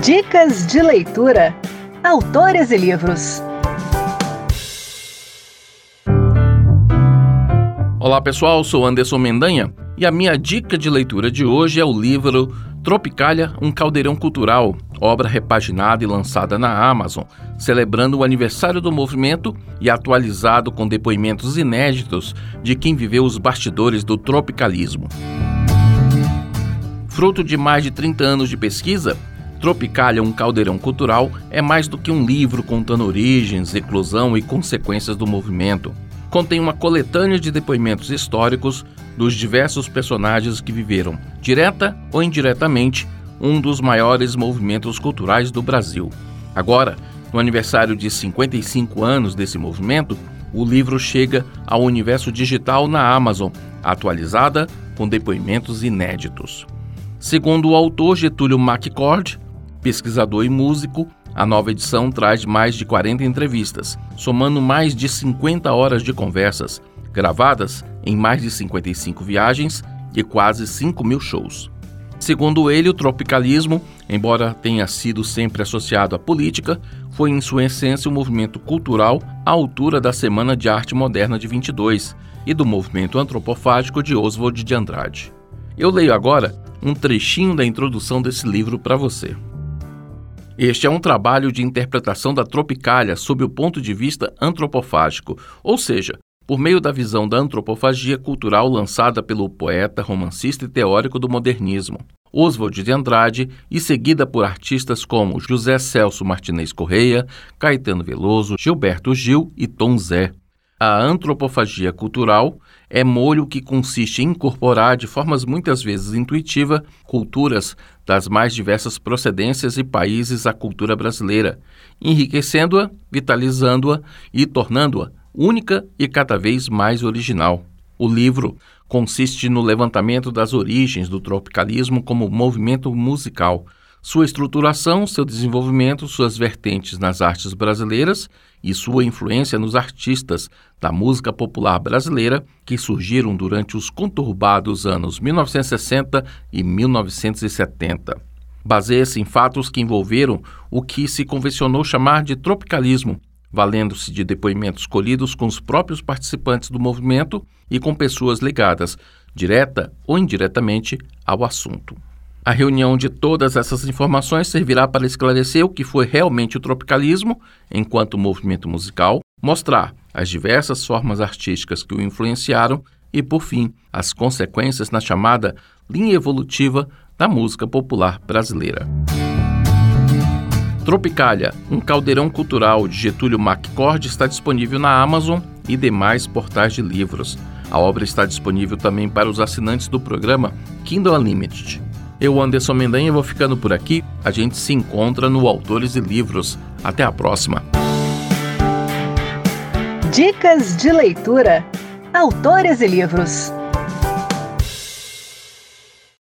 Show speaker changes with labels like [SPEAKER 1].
[SPEAKER 1] Dicas de leitura. Autores e livros.
[SPEAKER 2] Olá pessoal, sou Anderson Mendanha e a minha dica de leitura de hoje é o livro Tropicália, um caldeirão cultural, obra repaginada e lançada na Amazon, celebrando o aniversário do movimento e atualizado com depoimentos inéditos de quem viveu os bastidores do tropicalismo. Fruto de mais de 30 anos de pesquisa, Tropicália, um caldeirão cultural é mais do que um livro contando origens, eclosão e consequências do movimento. Contém uma coletânea de depoimentos históricos dos diversos personagens que viveram, direta ou indiretamente, um dos maiores movimentos culturais do Brasil. Agora, no aniversário de 55 anos desse movimento, o livro chega ao universo digital na Amazon, atualizada com depoimentos inéditos. Segundo o autor Getúlio McCord, pesquisador e músico, a nova edição traz mais de 40 entrevistas, somando mais de 50 horas de conversas, gravadas em mais de 55 viagens e quase 5.000 shows. Segundo ele, o tropicalismo, embora tenha sido sempre associado à política, foi em sua essência um movimento cultural à altura da Semana de Arte Moderna de 22 e do movimento antropofágico de Oswald de Andrade. Eu leio agora um trechinho da introdução desse livro para você. Este é um trabalho de interpretação da Tropicália sob o ponto de vista antropofágico, ou seja, por meio da visão da antropofagia cultural lançada pelo poeta, romancista e teórico do modernismo, Oswald de Andrade, e seguida por artistas como José Celso Martinez Correia, Caetano Veloso, Gilberto Gil e Tom Zé. A antropofagia cultural é molho que consiste em incorporar, de formas muitas vezes intuitivas, culturas das mais diversas procedências e países à cultura brasileira, enriquecendo-a, vitalizando-a e tornando-a única e cada vez mais original. O livro consiste no levantamento das origens do tropicalismo como movimento musical, sua estruturação, seu desenvolvimento, suas vertentes nas artes brasileiras e sua influência nos artistas da música popular brasileira que surgiram durante os conturbados anos 1960 e 1970. Baseia-se em fatos que envolveram o que se convencionou chamar de tropicalismo, valendo-se de depoimentos colhidos com os próprios participantes do movimento e com pessoas ligadas, direta ou indiretamente, ao assunto. A reunião de todas essas informações servirá para esclarecer o que foi realmente o tropicalismo enquanto movimento musical, mostrar as diversas formas artísticas que o influenciaram e, por fim, as consequências na chamada linha evolutiva da música popular brasileira. Tropicália, um caldeirão cultural de Getúlio McCord está disponível na Amazon e demais portais de livros. A obra está disponível também para os assinantes do programa Kindle Unlimited. Eu, Anderson Mendanha, vou ficando por aqui. A gente se encontra no Autores e Livros. Até a próxima.
[SPEAKER 1] Dicas de leitura. Autores e livros.